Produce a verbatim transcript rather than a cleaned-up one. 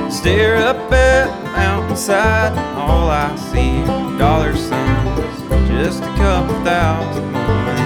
Stare up at the mountainside, and all I see are dollar signs, just a couple thousand more.